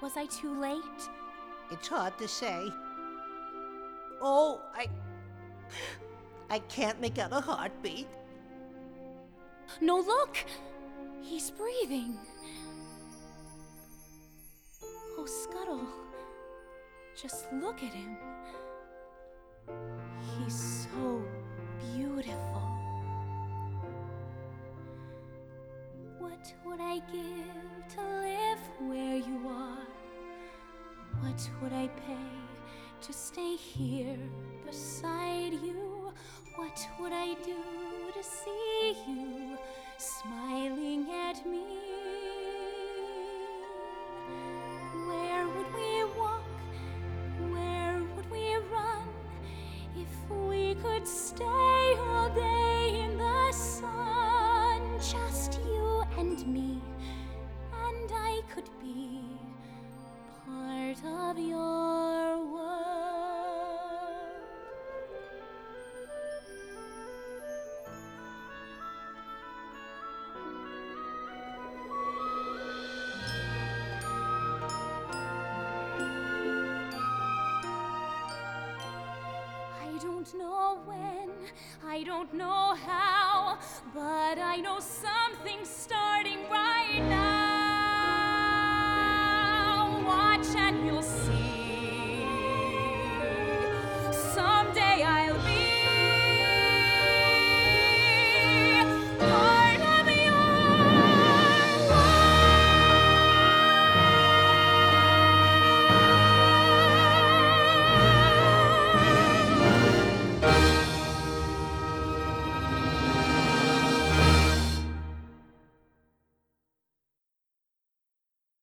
Was I too late? It's hard to say. Oh, I can't make out a heartbeat. No, look! He's breathing. Oh, Scuttle. Just look at him. He's so beautiful. What would I give to live where you are? What would I pay to stay here beside you? What would I do to see you smiling at me? Where would we walk? Where would we run if we could stay all day in the sun? Just you and me, and I could be part of your world. I don't know when, I don't know how, but I know something